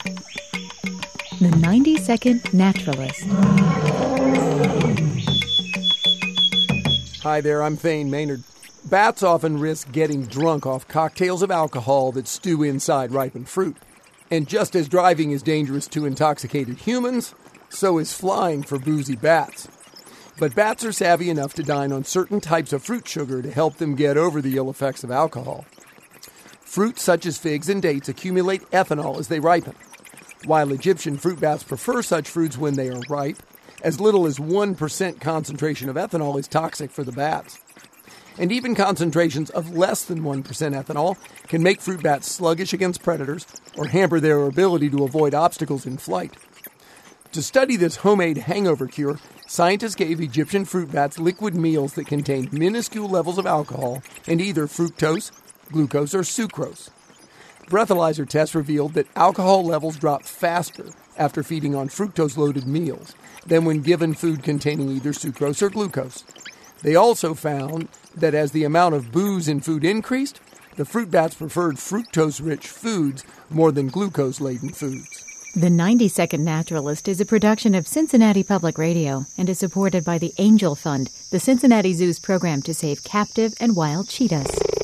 The 90-Second Naturalist. Hi there, I'm Thane Maynard. Bats often risk getting drunk off cocktails of alcohol that stew inside ripened fruit. And just as driving is dangerous to intoxicated humans, so is flying for boozy bats. But bats are savvy enough to dine on certain types of fruit sugar to help them get over the ill effects of alcohol. Fruits such as figs and dates accumulate ethanol as they ripen. While Egyptian fruit bats prefer such fruits when they are ripe, as little as 1% concentration of ethanol is toxic for the bats. And even concentrations of less than 1% ethanol can make fruit bats sluggish against predators or hamper their ability to avoid obstacles in flight. To study this homemade hangover cure, scientists gave Egyptian fruit bats liquid meals that contained minuscule levels of alcohol and either fructose, glucose, or sucrose. Breathalyzer tests revealed that alcohol levels dropped faster after feeding on fructose-loaded meals than when given food containing either sucrose or glucose. They also found that as the amount of booze in food increased, the fruit bats preferred fructose-rich foods more than glucose-laden foods. The 90-Second Naturalist is a production of Cincinnati Public Radio and is supported by the Angel Fund, the Cincinnati Zoo's program to save captive and wild cheetahs.